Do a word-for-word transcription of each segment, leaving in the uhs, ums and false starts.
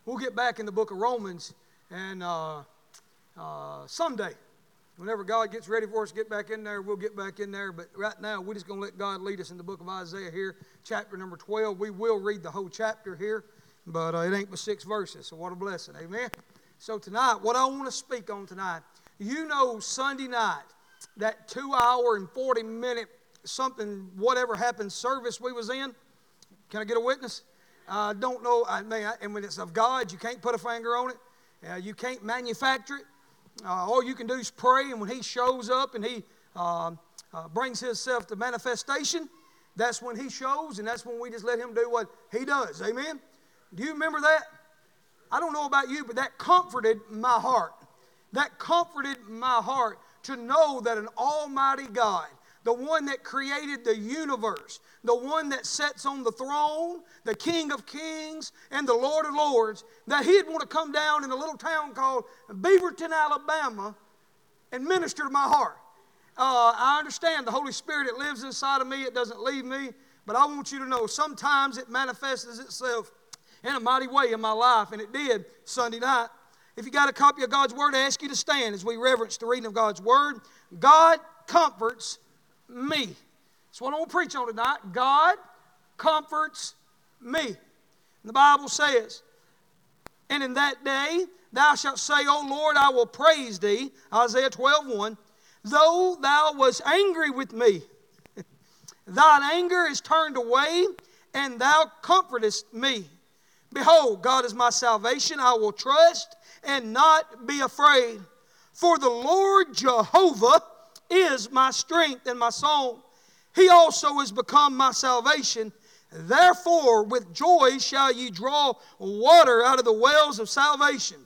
We'll get back in the book of Romans and uh, uh, someday, whenever God gets ready for us to get back in there, we'll get back in there. But right now, we're just going to let God lead us in the book of Isaiah here, chapter number twelve. We will read the whole chapter here, but uh, it ain't but six verses, so what a blessing. Amen. So tonight, what I want to speak on tonight, you know Sunday night, that two hour and forty minute something, whatever happened service we was in. Can I get a witness? I uh, don't know. I mean, and when it's of God, you can't put a finger on it. Uh, you can't manufacture it. Uh, all you can do is pray, and when He shows up and He uh, uh, brings Himself to manifestation, that's when He shows, and that's when we just let Him do what He does. Amen? Do you remember that? I don't know about you, but that comforted my heart. That comforted my heart to know that an almighty God, the one that created the universe, the one that sits on the throne, the King of kings and the Lord of lords, that He'd want to come down in a little town called Beaverton, Alabama, and minister to my heart. Uh, I understand the Holy Spirit, it lives inside of me, it doesn't leave me, but I want you to know sometimes it manifests itself in a mighty way in my life, and it did Sunday night. If you got a copy of God's Word, I ask you to stand as we reverence the reading of God's Word. God comforts me. That's what I want to preach on tonight. God comforts me. And the Bible says, and in that day thou shalt say, O Lord, I will praise Thee, Isaiah twelve one, though Thou wast angry with me. Thine anger is turned away, and Thou comfortest me. Behold, God is my salvation. I will trust and not be afraid. For the Lord Jehovah is my strength and my song. He also is become my salvation. Therefore with joy shall ye draw water out of the wells of salvation.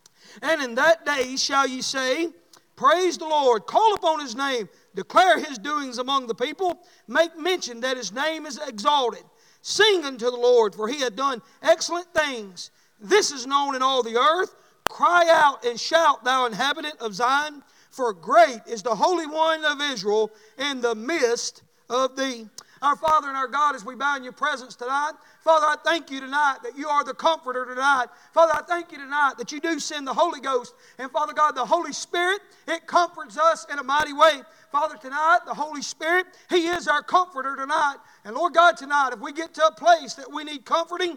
And in that day shall ye say, Praise the Lord, call upon His name, declare His doings among the people, make mention that His name is exalted. Sing unto the Lord, for He hath done excellent things. This is known in all the earth. Cry out and shout, thou inhabitant of Zion, for great is the Holy One of Israel in the midst of thee. Our Father and our God, as we bow in Your presence tonight, Father, I thank You tonight that You are the Comforter tonight. Father, I thank You tonight that You do send the Holy Ghost. And Father God, the Holy Spirit, it comforts us in a mighty way. Father, tonight, the Holy Spirit, He is our Comforter tonight. And Lord God, tonight, if we get to a place that we need comforting,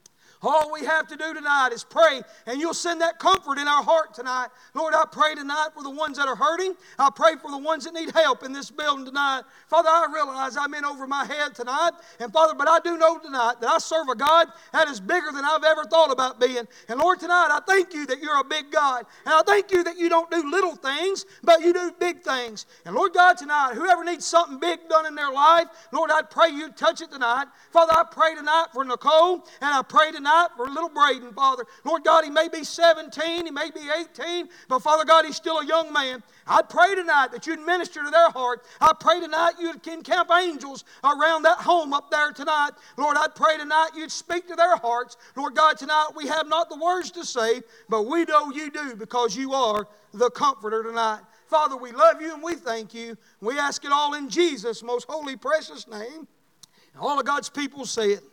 all we have to do tonight is pray, and You'll send that comfort in our heart tonight. Lord, I pray tonight for the ones that are hurting. I pray for the ones that need help in this building tonight. Father, I realize I'm in over my head tonight, and Father, but I do know tonight that I serve a God that is bigger than I've ever thought about being. And Lord, tonight, I thank You that You're a big God, and I thank You that You don't do little things, but You do big things. And Lord God, tonight, whoever needs something big done in their life, Lord, I pray You touch it tonight. Father, I pray tonight for Nicole, and I pray tonight for little Braden, Father. Lord God, he may be seventeen, he may be eighteen, but Father God, he's still a young man. I pray tonight that You'd minister to their heart. I pray tonight You'd encamp angels around that home up there tonight. Lord, I pray tonight You'd speak to their hearts. Lord God, tonight we have not the words to say, but we know You do because You are the Comforter tonight. Father, we love You and we thank You. We ask it all in Jesus' most holy, precious name. And all of God's people say it.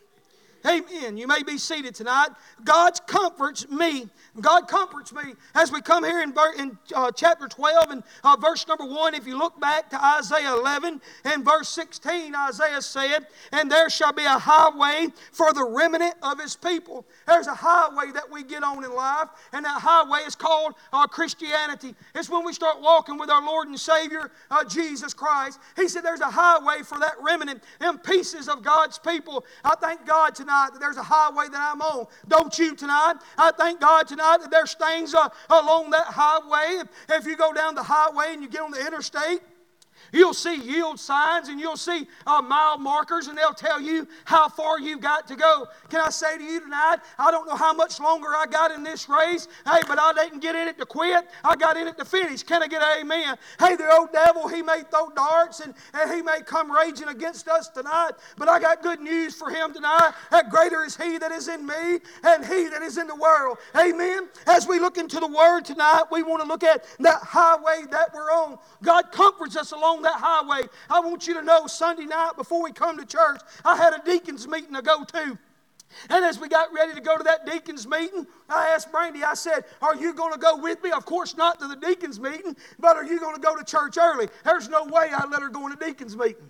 Amen. You may be seated tonight. God comforts me. God comforts me. As we come here in, in uh, chapter twelve and uh, verse number one, if you look back to Isaiah eleven and verse sixteen, Isaiah said, and there shall be a highway for the remnant of His people. There's a highway that we get on in life, and that highway is called uh, Christianity. It's when we start walking with our Lord and Savior, uh, Jesus Christ. He said there's a highway for that remnant and pieces of God's people. I thank God tonight that there's a highway that I'm on. Don't you tonight? I thank God tonight that there's things uh, along that highway. If you go down the highway and you get on the interstate, you'll see yield signs and you'll see uh, mile markers, and they'll tell you how far you've got to go. Can I say to you tonight, I don't know how much longer I got in this race, hey, but I didn't get in it to quit. I got in it to finish. Can I get an amen? Hey, the old devil, he may throw darts and, and he may come raging against us tonight, but I got good news for him tonight. That greater is He that is in me and he that is in the world. Amen? As we look into the Word tonight, we want to look at that highway that we're on. God comforts us along that highway. I want you to know Sunday night before we come to church, I had a deacons meeting to go to. And as we got ready to go to that deacons meeting, I asked Brandy, I said, are you going to go with me? Of course not to the deacons meeting, but are you going to go to church early? There's no way I'd let her go in a deacons meeting.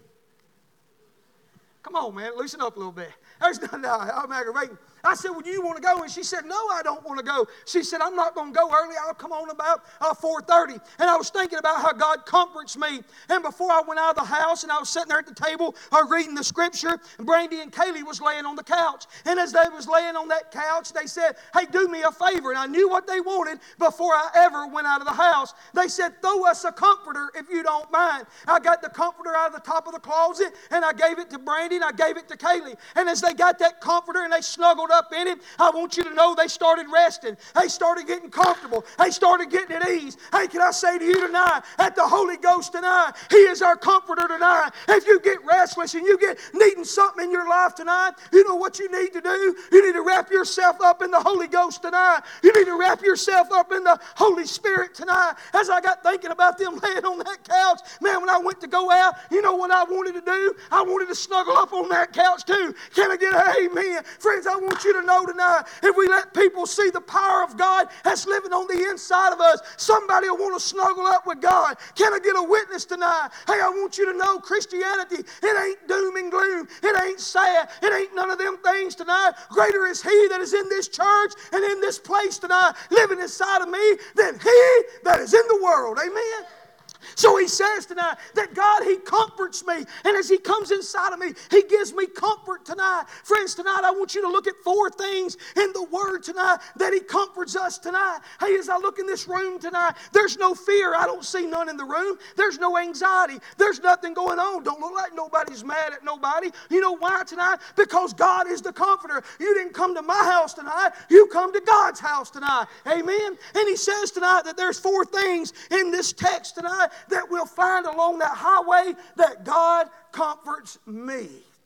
Come on, man, loosen up a little bit. There's no, no, I'm aggravating. I said, well, do you want to go? And she said, no, I don't want to go. She said, I'm not going to go early. I'll come on about uh, four thirty. And I was thinking about how God comforts me. And before I went out of the house and I was sitting there at the table uh, reading the scripture, Brandy and Kaylee was laying on the couch. And as they was laying on that couch, they said, hey, do me a favor. And I knew what they wanted before I ever went out of the house. They said, throw us a comforter if you don't mind. I got the comforter out of the top of the closet and I gave it to Brandy and I gave it to Kaylee. And as they got that comforter and they snuggled up in it, I want you to know they started resting. They started getting comfortable. They started getting at ease. Hey, can I say to you tonight, that the Holy Ghost tonight, He is our comforter tonight. If you get restless and you get needing something in your life tonight, you know what you need to do? You need to wrap yourself up in the Holy Ghost tonight. You need to wrap yourself up in the Holy Spirit tonight. As I got thinking about them laying on that couch, man, when I went to go out, you know what I wanted to do? I wanted to snuggle up on that couch too. Can I get an amen? Friends, I want you to know tonight, if we let people see the power of God that's living on the inside of us, somebody will want to snuggle up with God. Can I get a witness tonight? Hey, I want you to know Christianity, it ain't doom and gloom. It ain't sad. It ain't none of them things tonight. Greater is He that is in this church and in this place tonight, living inside of me, than he that is in the world. Amen. So He says tonight that God, He comforts me. And as He comes inside of me, He gives me comfort tonight. Friends, tonight I want you to look at four things in the Word tonight that He comforts us tonight. Hey, as I look in this room tonight, there's no fear. I don't see none in the room. There's no anxiety. There's nothing going on. Don't look like nobody's mad at nobody. You know why tonight? Because God is the comforter. You didn't come to my house tonight. You come to God's house tonight. Amen? And He says tonight that there's four things in this text tonight that we'll find along that highway that God comforts me.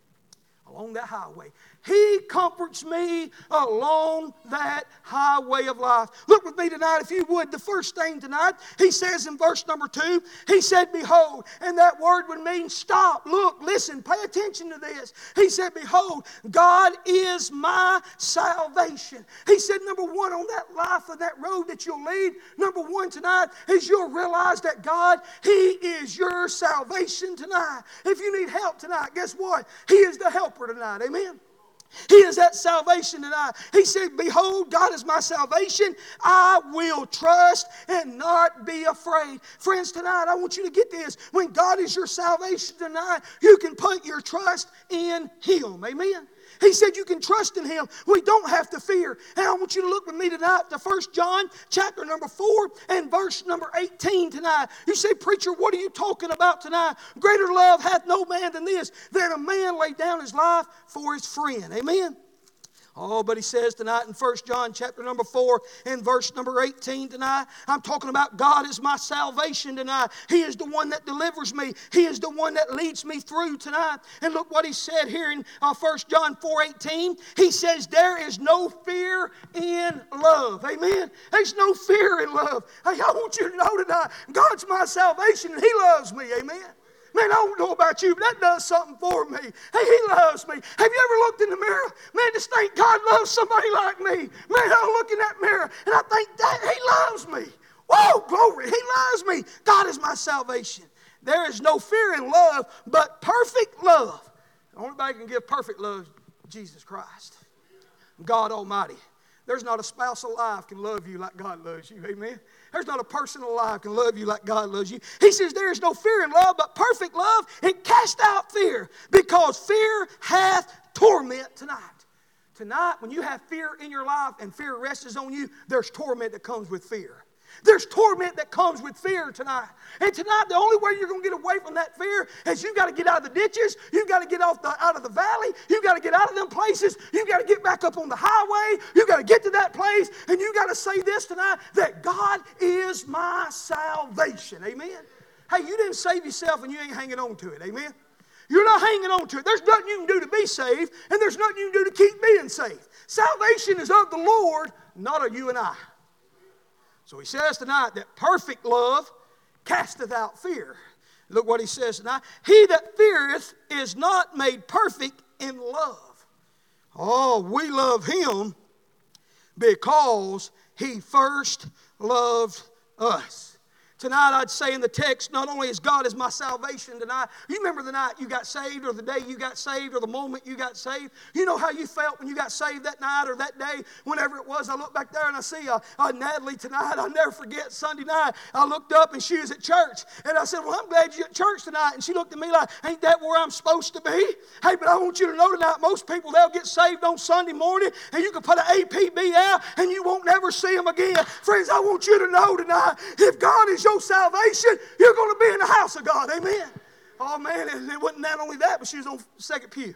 Along that highway. He comforts me along that highway of life. Look with me tonight, if you would. The first thing tonight, He says in verse number two, He said, behold. And that word would mean stop, look, listen, pay attention to this. He said, behold, God is my salvation. He said, number one, on that life of that road that you'll lead, number one tonight is you'll realize that God, He is your salvation tonight. If you need help tonight, guess what? He is the helper tonight. Amen. He is that salvation tonight. He said, behold, God is my salvation. I will trust and not be afraid. Friends, tonight, I want you to get this. When God is your salvation tonight, you can put your trust in Him. Amen. He said you can trust in Him. We don't have to fear. And I want you to look with me tonight to First John chapter number four and verse number eighteen tonight. You say, preacher, what are you talking about tonight? Greater love hath no man than this, that a man lay down his life for his friend. Amen. Oh, but he says tonight in First John chapter number four and verse number eighteen tonight, I'm talking about God is my salvation tonight. He is the one that delivers me. He is the one that leads me through tonight. And look what he said here in uh, First John four eighteen. He says, there is no fear in love. Amen. There's no fear in love. Hey, I want you to know tonight, God's my salvation and He loves me. Amen. Man, I don't know about you, but that does something for me. Hey, He loves me. Have you ever looked in the mirror? Man, just think God loves somebody like me. Man, I look in that mirror and I think, that He loves me. Whoa, glory. He loves me. God is my salvation. There is no fear in love, but perfect love. The only one can give perfect love is Jesus Christ, God Almighty. There's not a spouse alive can love you like God loves you. Amen. There's not a person alive can love you like God loves you. He says there is no fear in love, but perfect love, it casts out fear, because fear hath torment tonight. Tonight, when you have fear in your life and fear rests on you, there's torment that comes with fear. There's torment that comes with fear tonight. And tonight, the only way you're going to get away from that fear is you've got to get out of the ditches. You've got to get off the, out of the valley. You've got to get out of them places. You've got to get back up on the highway. You've got to get to that place. And you've got to say this tonight, that God is my salvation. Amen. Hey, you didn't save yourself and you ain't hanging on to it. Amen. You're not hanging on to it. There's nothing you can do to be saved, and there's nothing you can do to keep being saved. Salvation is of the Lord, not of you and I. So he says tonight that perfect love casteth out fear. Look what he says tonight. He that feareth is not made perfect in love. Oh, we love Him because He first loved us. Tonight I'd say in the text, not only is God is my salvation tonight. You remember the night you got saved, or the day you got saved, or the moment you got saved? You know how you felt when you got saved that night or that day, whenever it was. I look back there and I see uh, uh, Natalie tonight. I'll never forget Sunday night. I looked up and she was at church. And I said, well, I'm glad you're at church tonight. And she looked at me like, ain't that where I'm supposed to be? Hey, but I want you to know tonight, most people, they'll get saved on Sunday morning and you can put an A P B out and you won't never see them again. Friends, I want you to know tonight, if God is your salvation, you're going to be in the house of God. Amen. Oh man, and it wasn't not only that, but she was on the second pew.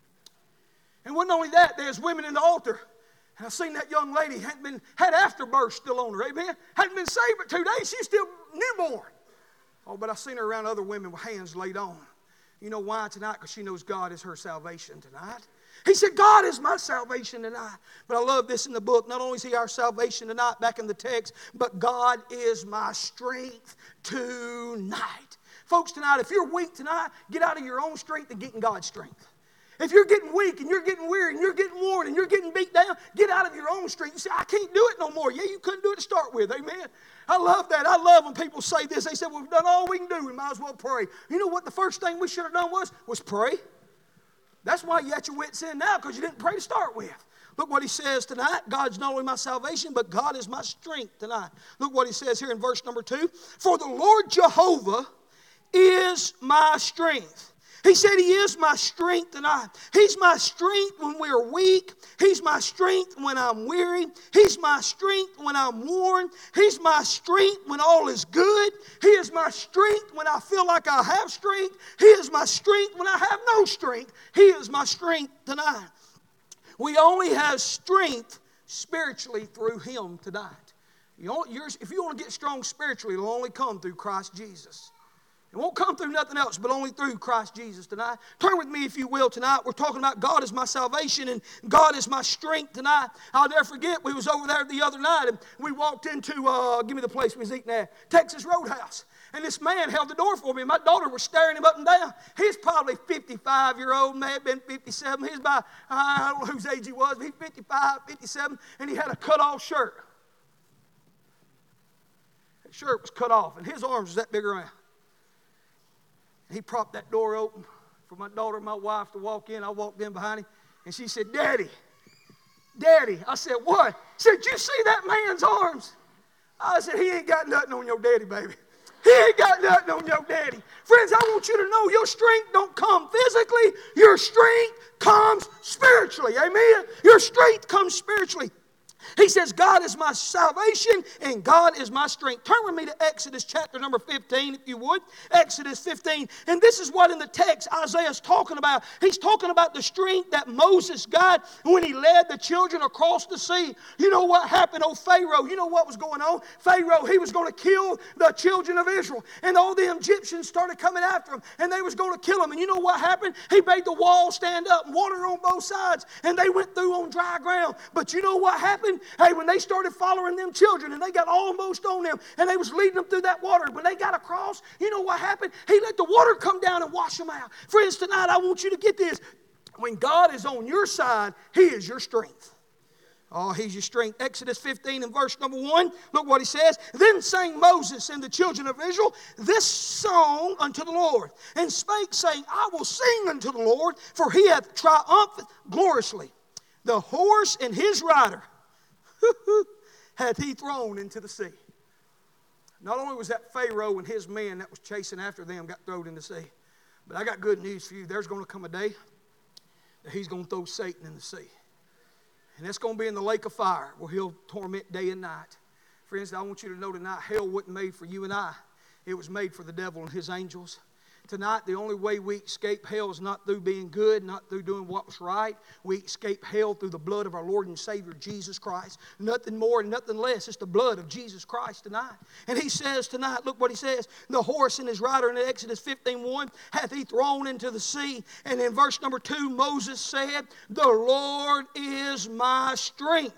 And wasn't only that, there's women in the altar. And I seen that young lady hadn't been had afterbirth still on her. Amen. Hadn't been saved but two days. She's still newborn. Oh, but I seen her around other women with hands laid on. You know why tonight? Because she knows God is her salvation tonight. He said, God is my salvation tonight. But I love this in the book. Not only is He our salvation tonight, back in the text, but God is my strength tonight. Folks, tonight, if you're weak tonight, get out of your own strength and get in God's strength. If you're getting weak and you're getting weary and you're getting worn and you're getting beat down, get out of your own strength. You say, I can't do it no more. Yeah, you couldn't do it to start with. Amen. I love that. I love when people say this. They say, well, we've done all we can do. We might as well pray. You know what the first thing we should have done was? Was pray. That's why you're at your wits' end now, because you didn't pray to start with. Look what He says tonight. God's not only my salvation, but God is my strength tonight. Look what He says here in verse number two. For the Lord Jehovah is my strength. He said He is my strength tonight. He's my strength when we're weak. He's my strength when I'm weary. He's my strength when I'm worn. He's my strength when all is good. He is my strength when I feel like I have strength. He is my strength when I have no strength. He is my strength tonight. We only have strength spiritually through Him tonight. You know, if you want to get strong spiritually, it'll only come through Christ Jesus. It won't come through nothing else but only through Christ Jesus tonight. Turn with me, if you will, tonight. We're talking about God is my salvation and God is my strength tonight. I'll never forget, we was over there the other night and we walked into, uh, give me the place we was eating at, Texas Roadhouse. And this man held the door for me. My daughter was staring him up and down. He's probably fifty-five-year-old, may have been fifty-seven. He's about, I don't know whose age he was, but he's fifty-five, fifty-seven, and he had a cut-off shirt. That shirt was cut off, and his arms was that big around. He propped that door open for my daughter and my wife to walk in. I walked in behind him, and she said, Daddy, Daddy. I said, what? She said, you see that man's arms? I said, he ain't got nothing on your daddy, baby. He ain't got nothing on your daddy. Friends, I want you to know your strength don't come physically. Your strength comes spiritually. Amen? Your strength comes spiritually. He says, God is my salvation and God is my strength. Turn with me to Exodus chapter number fifteen, if you would. Exodus fifteen. And this is what in the text Isaiah's talking about. He's talking about the strength that Moses got when he led the children across the sea. You know what happened, oh Pharaoh? You know what was going on? Pharaoh, he was going to kill the children of Israel. And all the Egyptians started coming after him. And they was going to kill him. And you know what happened? He made the wall stand up, water on both sides. And they went through on dry ground. But you know what happened? Hey, when they started following them children and they got almost on them and they was leading them through that water, when they got across, you know what happened? He let the water come down and wash them out. Friends, tonight I want you to get this. When God is on your side, He is your strength. Oh, He's your strength. Exodus fifteen and verse number one, look what He says. Then sang Moses and the children of Israel this song unto the Lord, and spake, saying, I will sing unto the Lord, for He hath triumphed gloriously. The horse and his rider hath He thrown into the sea. Not only was that Pharaoh and his men that was chasing after them got thrown in the sea, but I got good news for you. There's going to come a day that He's going to throw Satan in the sea. And that's going to be in the lake of fire where He'll torment day and night. Friends, I want you to know tonight, hell wasn't made for you and I. It was made for the devil and his angels. Tonight, the only way we escape hell is not through being good, not through doing what was right. We escape hell through the blood of our Lord and Savior, Jesus Christ. Nothing more and nothing less. It's the blood of Jesus Christ tonight. And He says tonight, look what He says. The horse and his rider in Exodus fifteen one hath He thrown into the sea. And in verse number two, Moses said, the Lord is my strength.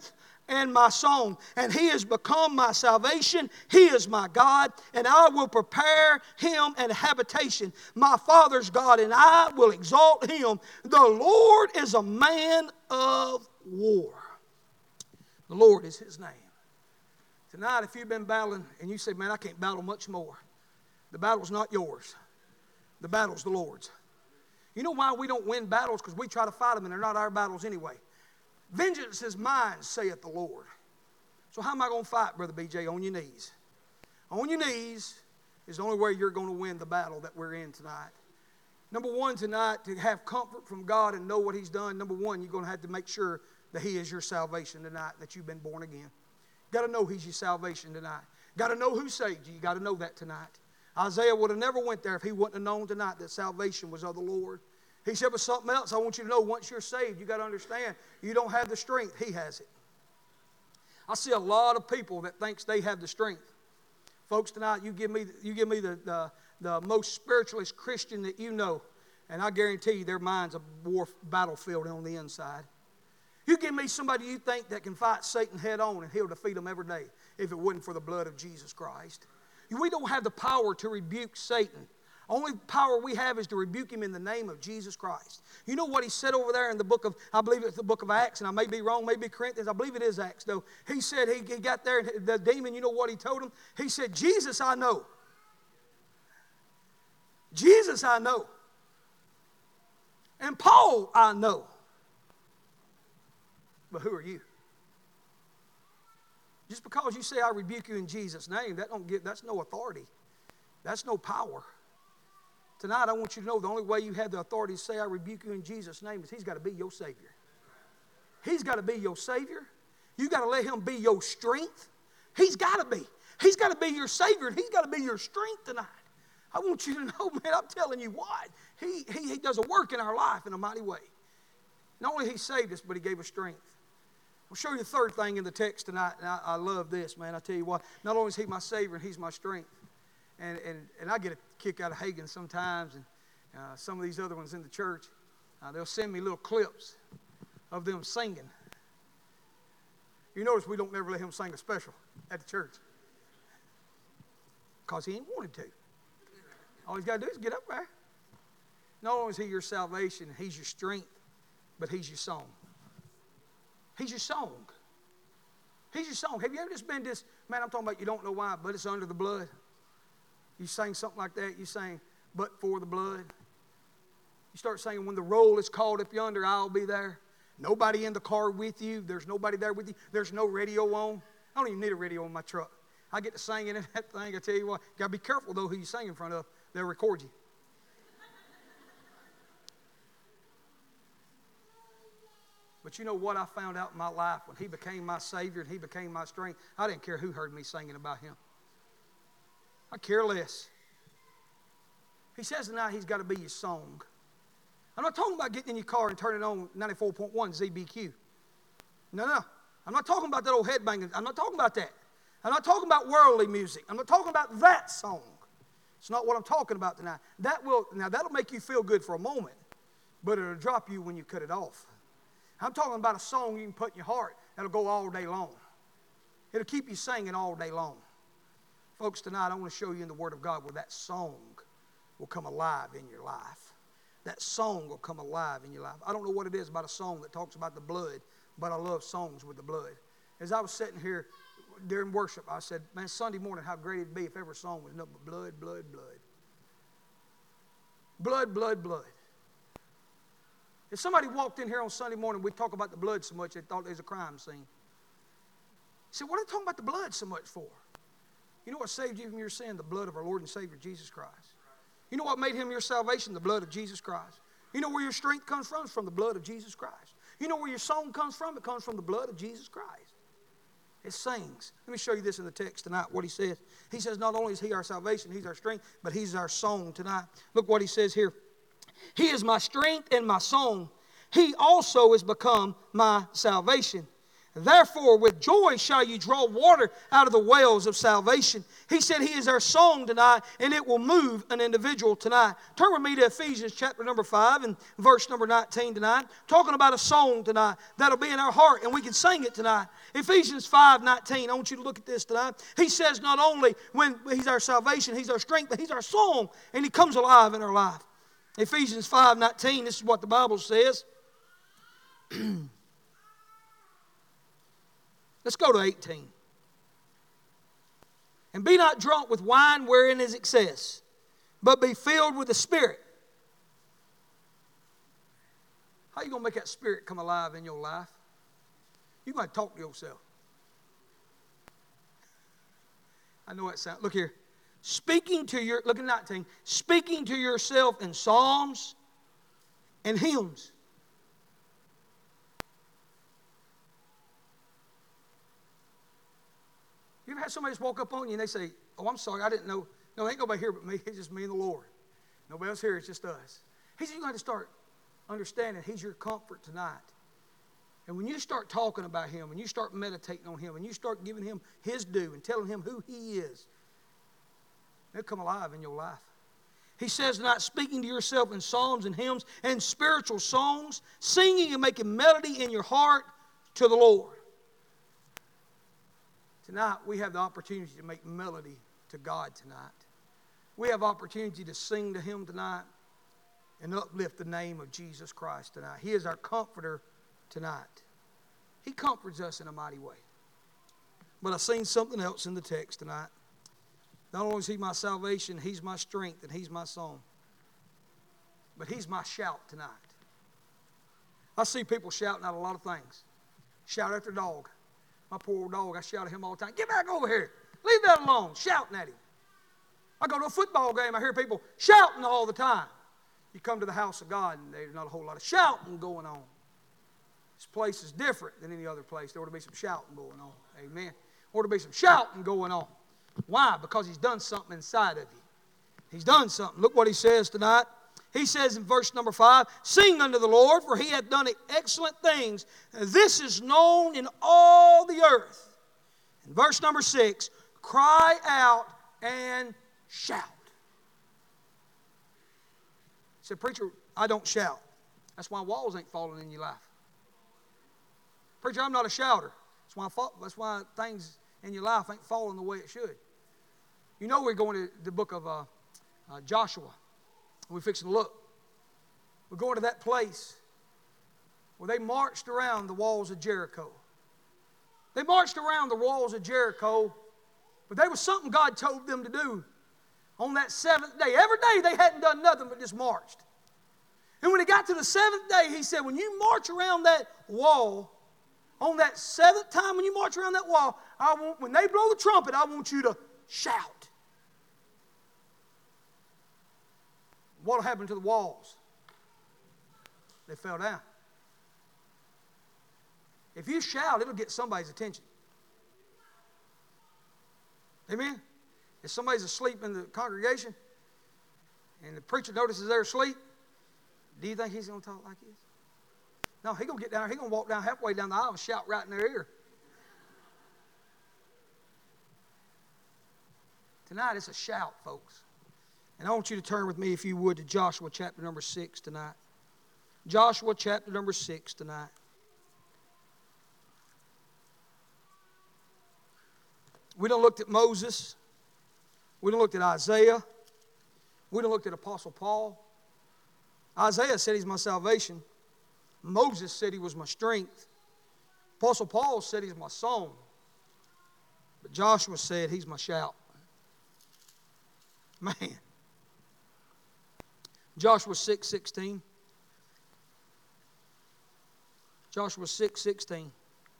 and my song. And he has become my salvation. He is my God, and I will prepare him an habitation. My Father's God, and I will exalt him. The Lord is a man of war. The Lord is his name. Tonight, if you've been battling and you say, man, I can't battle much more, the battle's not yours. The battle's the Lord's. You know why we don't win battles? Because we try to fight them and they're not our battles anyway. Vengeance is mine, saith the Lord. So how am I going to fight, Brother B J? On your knees. On your knees is the only way you're going to win the battle that we're in tonight. Number one tonight, to have comfort from God and know what he's done, number one, you're going to have to make sure that he is your salvation tonight, that you've been born again. Got to know he's your salvation tonight. Got to know who saved you. You got to know that tonight. Isaiah would have never went there if he wouldn't have known tonight that salvation was of the Lord. He said, but something else I want you to know. Once you're saved, you got to understand, you don't have the strength. He has it. I see a lot of people that thinks they have the strength. Folks, tonight, you give me, you give me the, the, the most spiritualist Christian that you know, and I guarantee you their mind's a war battlefield on the inside. You give me somebody you think that can fight Satan head on, and he'll defeat them every day if it wasn't for the blood of Jesus Christ. We don't have the power to rebuke Satan. Only power we have is to rebuke him in the name of Jesus Christ. You know what he said over there in the book of, I believe it's the book of Acts, and I may be wrong, maybe Corinthians, I believe it is Acts though. He said, he, he got there, and the demon, you know what he told him? He said, Jesus I know. Jesus I know. And Paul I know. But who are you? Just because you say I rebuke you in Jesus' name, that don't get, that's no authority. That's no power. Tonight I want you to know the only way you have the authority to say I rebuke you in Jesus' name is he's got to be your Savior. He's got to be your Savior. You've got to let him be your strength. He's got to be. He's got to be your Savior, and he's got to be your strength tonight. I want you to know, man, I'm telling you what. He, he, he does a work in our life in a mighty way. Not only he saved us, but he gave us strength. I'll show you the third thing in the text tonight, and I, I love this, man. I tell you what, not only is he my Savior, and he's my strength, and, and, and I get a kick out of Hagin sometimes, and uh, some of these other ones in the church, uh, they'll send me little clips of them singing. You notice we don't never let him sing a special at the church, because he ain't wanted to. All he's got to do is get up there. Not only is he your salvation, he's your strength, but he's your song. He's your song. He's your song. Have you ever just been this, man, I'm talking about you don't know why, but it's under the blood. You sing something like that, you sing, but for the blood. You start singing, when the roll is called up yonder, I'll be there. Nobody in the car with you. There's nobody there with you. There's no radio on. I don't even need a radio in my truck. I get to sing in that thing. I tell you what, you got to be careful, though, who you sing in front of. They'll record you. But you know what I found out in my life when he became my Savior and he became my strength? I didn't care who heard me singing about him. I care less. He says tonight he's got to be your song. I'm not talking about getting in your car and turning on ninety-four point one Z B Q. No, no. I'm not talking about that old headbanging. I'm not talking about that. I'm not talking about worldly music. I'm not talking about that song. It's not what I'm talking about tonight. That will, now that'll make you feel good for a moment, but it'll drop you when you cut it off. I'm talking about a song you can put in your heart that'll go all day long. It'll keep you singing all day long. Folks, tonight I want to show you in the Word of God where that song will come alive in your life. That song will come alive in your life. I don't know what it is about a song that talks about the blood, but I love songs with the blood. As I was sitting here during worship, I said, man, Sunday morning, how great it'd be if every song was nothing but blood, blood, blood. Blood, blood, blood. If somebody walked in here on Sunday morning, we'd talk about the blood so much they thought it was a crime scene. He said, what are they talking about the blood so much for? You know what saved you from your sin? The blood of our Lord and Savior, Jesus Christ. You know what made him your salvation? The blood of Jesus Christ. You know where your strength comes from? It's from the blood of Jesus Christ. You know where your song comes from? It comes from the blood of Jesus Christ. It sings. Let me show you this in the text tonight, what he says. He says not only is he our salvation, he's our strength, but he's our song tonight. Look what he says here. He is my strength and my song. He also has become my salvation. Therefore, with joy shall you draw water out of the wells of salvation. He said he is our song tonight, and it will move an individual tonight. Turn with me to Ephesians chapter number five and verse number nineteen tonight. Talking about a song tonight that'll be in our heart, and we can sing it tonight. Ephesians five nineteen. I want you to look at this tonight. He says not only when he's our salvation, he's our strength, but he's our song, and he comes alive in our life. Ephesians five nineteen, this is what the Bible says. Let's go to eighteen. And be not drunk with wine wherein is excess, but be filled with the Spirit. How are you going to make that Spirit come alive in your life? You got to talk to yourself. I know it sounds, look here. Speaking to your, look at nineteen, speaking to yourself in psalms and hymns. You ever had somebody just walk up on you and they say, oh, I'm sorry, I didn't know. No, ain't nobody here but me. It's just me and the Lord. Nobody else here, it's just us. He said, you're going to start understanding He's your comfort tonight. And when you start talking about Him, and you start meditating on Him, and you start giving Him His due and telling Him who He is, they'll come alive in your life. He says, not speaking to yourself in psalms and hymns and spiritual songs, singing and making melody in your heart to the Lord. Tonight, we have the opportunity to make melody to God tonight. We have opportunity to sing to Him tonight and uplift the name of Jesus Christ tonight. He is our comforter tonight. He comforts us in a mighty way. But I've seen something else in the text tonight. Not only is He my salvation, He's my strength, and He's my song. But He's my shout tonight. I see people shouting out a lot of things. Shout at their dog. My poor old dog, I shout at him all the time. Get back over here. Leave that alone. Shouting at him. I go to a football game, I hear people shouting all the time. You come to the house of God, and there's not a whole lot of shouting going on. This place is different than any other place. There ought to be some shouting going on. Amen. There ought to be some shouting going on. Why? Because He's done something inside of you. He's done something. Look what He says tonight. He says in verse number five, sing unto the Lord, for He hath done excellent things. This is known in all the earth. In verse number six, cry out and shout. He said, preacher, I don't shout. That's why walls ain't falling in your life. Preacher, I'm not a shouter. That's why, fall, that's why things in your life ain't falling the way it should. You know we're going to the book of uh, uh, Joshua. We're fixing to look. We're going to that place where they marched around the walls of Jericho. They marched around the walls of Jericho, but there was something God told them to do on that seventh day. Every day they hadn't done nothing but just marched. And when it got to the seventh day, He said, when you march around that wall, on that seventh time when you march around that wall, I want, when they blow the trumpet, I want you to shout. What happened to the walls? They fell down. If you shout, it'll get somebody's attention. Amen? If somebody's asleep in the congregation and the preacher notices they're asleep, do you think he's going to talk like this? No, he's going to get down there. He's going to walk down halfway down the aisle and shout right in their ear. Tonight it's a shout, folks. And I want you to turn with me, if you would, to Joshua chapter number six tonight. Joshua chapter number six tonight. We done looked at Moses. We done looked at Isaiah. We done looked at Apostle Paul. Isaiah said he's my salvation. Moses said he was my strength. Apostle Paul said he's my song. But Joshua said he's my shout. Man. Joshua six sixteen. Joshua six sixteen.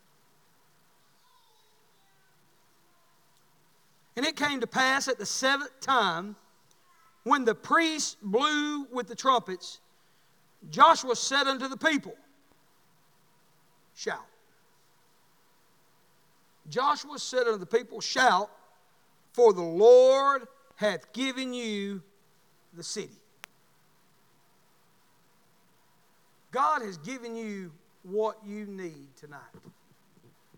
And it came to pass at the seventh time, when the priests blew with the trumpets, Joshua said unto the people, shout. Joshua said unto the people, shout, for the Lord hath given you the city. God has given you what you need tonight.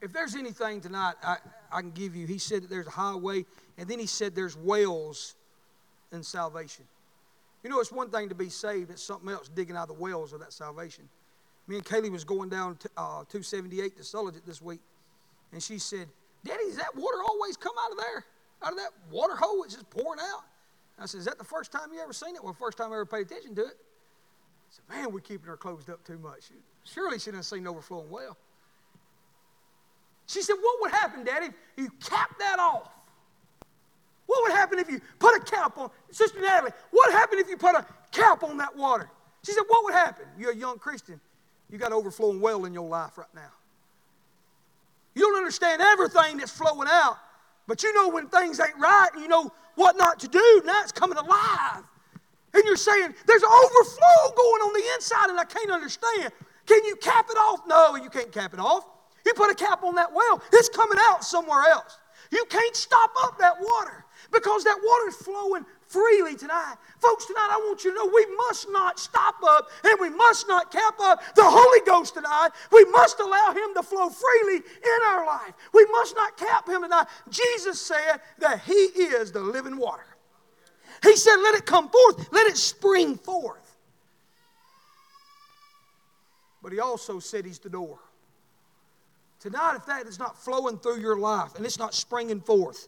if there's anything tonight I, I can give you, he said that there's a highway, and then he said there's wells in salvation. You know, it's one thing to be saved. It's something else digging out of the wells of that salvation. Me and Kaylee was going down to, uh, two seventy-eight to Sulligent this week, and she said, Daddy, does that water always come out of there? Out of that water hole? It's just pouring out. I said, is that the first time you ever seen it? Well, first time I ever paid attention to it. I said, man, we're keeping her closed up too much. Surely she didn't see an overflowing well. She said, what would happen, Daddy, if you capped that off? What would happen if you put a cap on, Sister Natalie, what would happen if you put a cap on that water? She said, what would happen? You're a young Christian. You got an overflowing well in your life right now. You don't understand everything that's flowing out, but you know when things ain't right and you know what not to do. Now it's coming alive. And you're saying, there's an overflow going on the inside and I can't understand. Can you cap it off? No, you can't cap it off. You put a cap on that well, it's coming out somewhere else. You can't stop up that water because that water is flowing freely tonight. Folks, tonight I want you to know we must not stop up and we must not cap up the Holy Ghost tonight. We must allow Him to flow freely in our life. We must not cap Him tonight. Jesus said that He is the living water. He said, let it come forth. Let it spring forth. But He also said He's the door. Tonight, if that is not flowing through your life and it's not springing forth,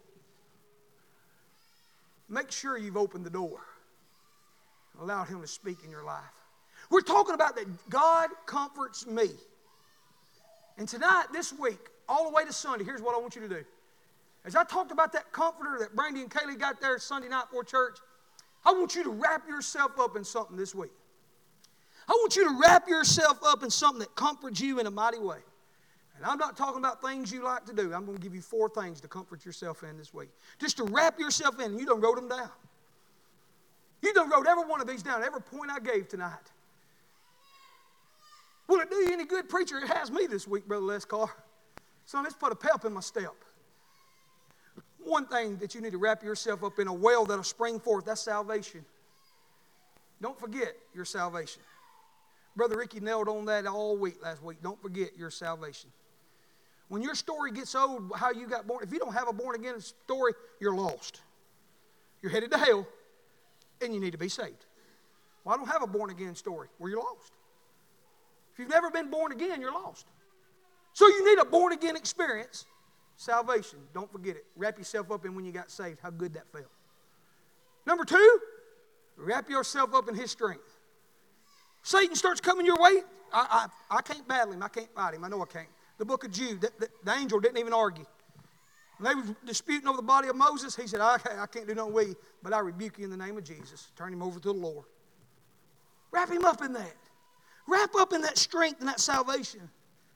make sure you've opened the door. Allowed Him to speak in your life. We're talking about that God comforts me. And tonight, this week, all the way to Sunday, here's what I want you to do. As I talked about that comforter that Brandy and Kaylee got there Sunday night before church, I want you to wrap yourself up in something this week. I want you to wrap yourself up in something that comforts you in a mighty way. And I'm not talking about things you like to do. I'm going to give you four things to comfort yourself in this week. Just to wrap yourself in, and you done wrote them down. You done wrote every one of these down, every point I gave tonight. Will it do you any good, preacher? It has me this week, Brother Les Carr. Son, let's put a pep in my step. One thing that you need to wrap yourself up in, a well that'll spring forth, that's salvation. Don't forget your salvation. Brother Ricky nailed on that all week last week. Don't forget your salvation. When your story gets old, how you got born, if you don't have a born-again story, you're lost. You're headed to hell, and you need to be saved. Well, I don't have a born-again story. Well, you're lost. If you've never been born again, you're lost. So you need a born-again experience. Salvation, don't forget it. Wrap yourself up in when you got saved, how good that felt. Number two, wrap yourself up in His strength. Satan starts coming your way, I, I, I can't battle him. I can't fight him. I know I can't. The book of Jude, the, the, the angel didn't even argue. When they were disputing over the body of Moses, he said, I, I can't do nothing with you, but I rebuke you in the name of Jesus. Turn him over to the Lord. Wrap him up in that. Wrap up in that strength and that salvation.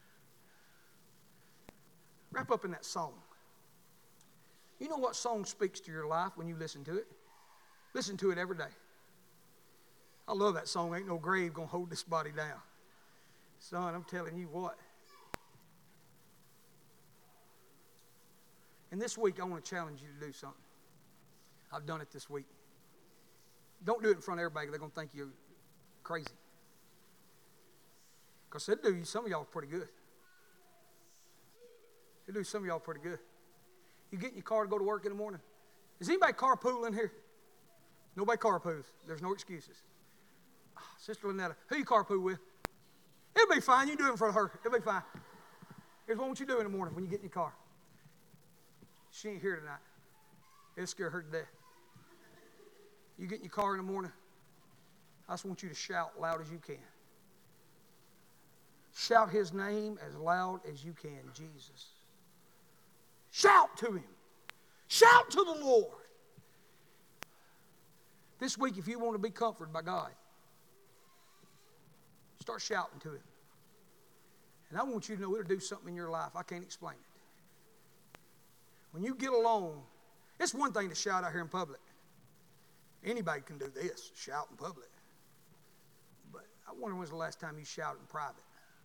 Wrap up in that song. You know what song speaks to your life when you listen to it? Listen to it every day. I love that song, Ain't No Grave Gonna Hold This Body Down. Son, I'm telling you what. And this week, I want to challenge you to do something. I've done it this week. Don't do it in front of everybody. They're going to think you're crazy. Because they do. Some of y'all are pretty good. They do. Some of y'all are pretty good. You get in your car to go to work in the morning. Is anybody carpooling here? Nobody carpoos. There's no excuses. Oh, Sister Lynetta, who you carpool with? It'll be fine. You do it in front of her. It'll be fine. Here's what I want you to do in the morning when you get in your car. She ain't here tonight. It'll scare her to death. You get in your car in the morning, I just want you to shout loud as you can. Shout His name as loud as you can, Jesus. Shout to Him. Shout to the Lord. This week, if you want to be comforted by God, start shouting to Him. And I want you to know it'll do something in your life. I can't explain it. When you get alone, it's one thing to shout out here in public. Anybody can do this, shout in public. But I wonder when's the last time you shouted in private.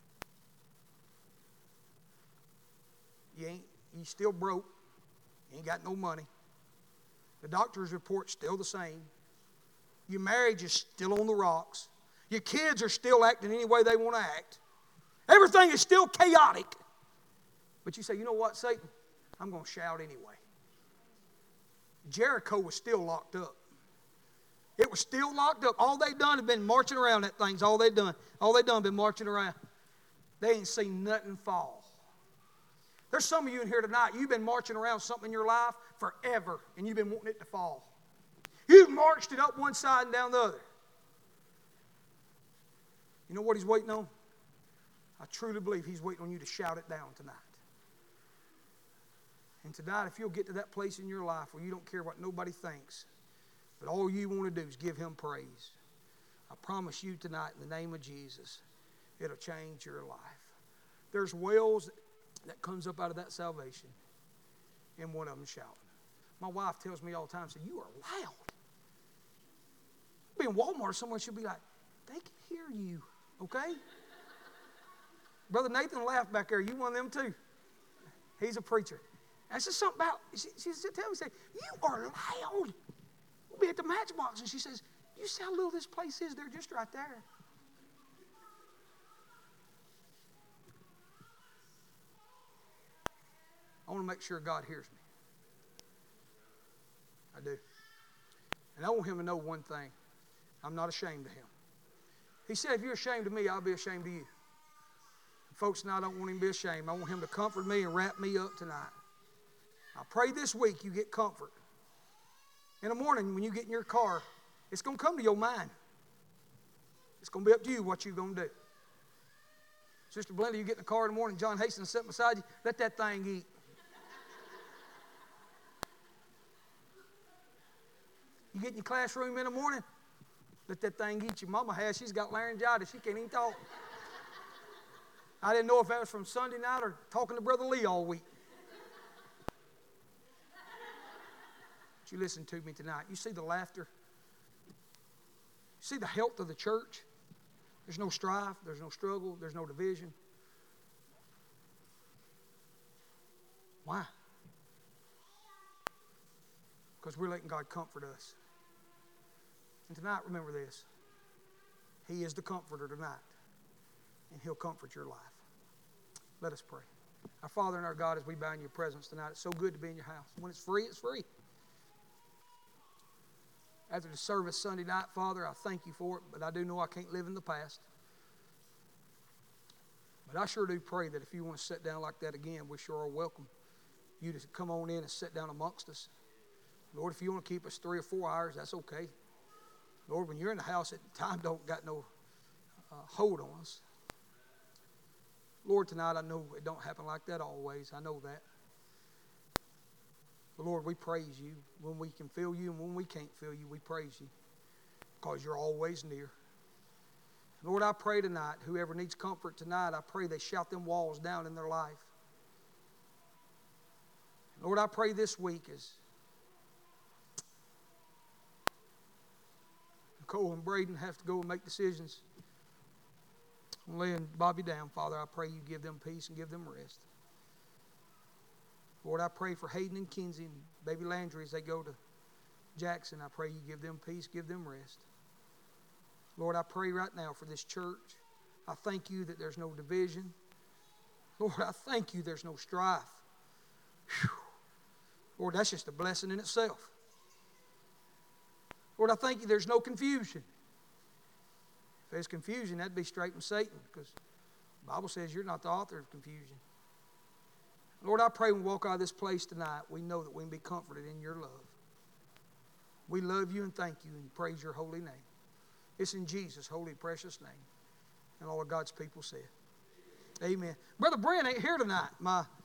You ain't, you still broke. You ain't got no money. The doctor's report's still the same. Your marriage is still on the rocks. Your kids are still acting any way they want to act. Everything is still chaotic. But you say, you know what, Satan? I'm going to shout anyway. Jericho was still locked up. It was still locked up. All they done had been marching around that thing. All they done. All they done been marching around. They ain't seen nothing fall. There's some of you in here tonight, you've been marching around something in your life forever, and you've been wanting it to fall. You've marched it up one side and down the other. You know what he's waiting on? I truly believe he's waiting on you to shout it down tonight. And tonight, if you'll get to that place in your life where you don't care what nobody thinks, but all you want to do is give him praise, I promise you tonight, in the name of Jesus, it'll change your life. There's wells that comes up out of that salvation, and one of them shouting. My wife tells me all the time, says, you are loud. I'll be in Walmart or somewhere, she'll be like, they can hear you, okay? Brother Nathan laughed back there. You one of them too. He's a preacher. That's just something about, she, she said, tell me, say, you are loud. We'll be at the Matchbox, and she says, you see how little this place is? They're just right there. I want to make sure God hears me. I do. And I want him to know one thing. I'm not ashamed of him. He said, if you're ashamed of me, I'll be ashamed of you. And folks, now I don't want him to be ashamed. I want him to comfort me and wrap me up tonight. I pray this week you get comfort. In the morning when you get in your car, it's going to come to your mind. It's going to be up to you what you're going to do. Sister Belinda, you get in the car in the morning, John Hastings sitting beside you, let that thing eat. You get in your classroom in the morning, let that thing eat. Your mama has, she's got laryngitis, she can't even talk. I didn't know if that was from Sunday night or talking to Brother Lee all week. But you listen to me tonight. You see the laughter? You see the health of the church? There's no strife, there's no struggle, there's no division. Why? Because we're letting God comfort us. And tonight, remember this. He is the comforter tonight. And he'll comfort your life. Let us pray. Our Father and our God, as we bow in your presence tonight, it's so good to be in your house. When it's free, it's free. After the service Sunday night, Father, I thank you for it, but I do know I can't live in the past. But I sure do pray that if you want to sit down like that again, we sure are welcome you to come on in and sit down amongst us. Lord, if you want to keep us three or four hours, that's okay. Lord, when you're in the house, time don't got no uh, hold on us. Lord, tonight I know it don't happen like that always. I know that. But Lord, we praise you. When we can feel you and when we can't feel you, we praise you. Because you're always near. Lord, I pray tonight, whoever needs comfort tonight, I pray they shout them walls down in their life. Lord, I pray this week as Nicole and Braden have to go and make decisions on laying Bobby down, Father, I pray you give them peace and give them rest. Lord, I pray for Hayden and Kinsey and baby Landry as they go to Jackson. I pray you give them peace, give them rest. Lord, I pray right now for this church. I thank you that there's no division. Lord, I thank you there's no strife. Whew. Lord, that's just a blessing in itself. Lord, I thank you there's no confusion. If there's confusion, that'd be straight from Satan, because the Bible says you're not the author of confusion. Lord, I pray when we walk out of this place tonight, we know that we can be comforted in your love. We love you and thank you and praise your holy name. It's in Jesus' holy, precious name. And all of God's people said, amen. Brother Brent ain't here tonight. My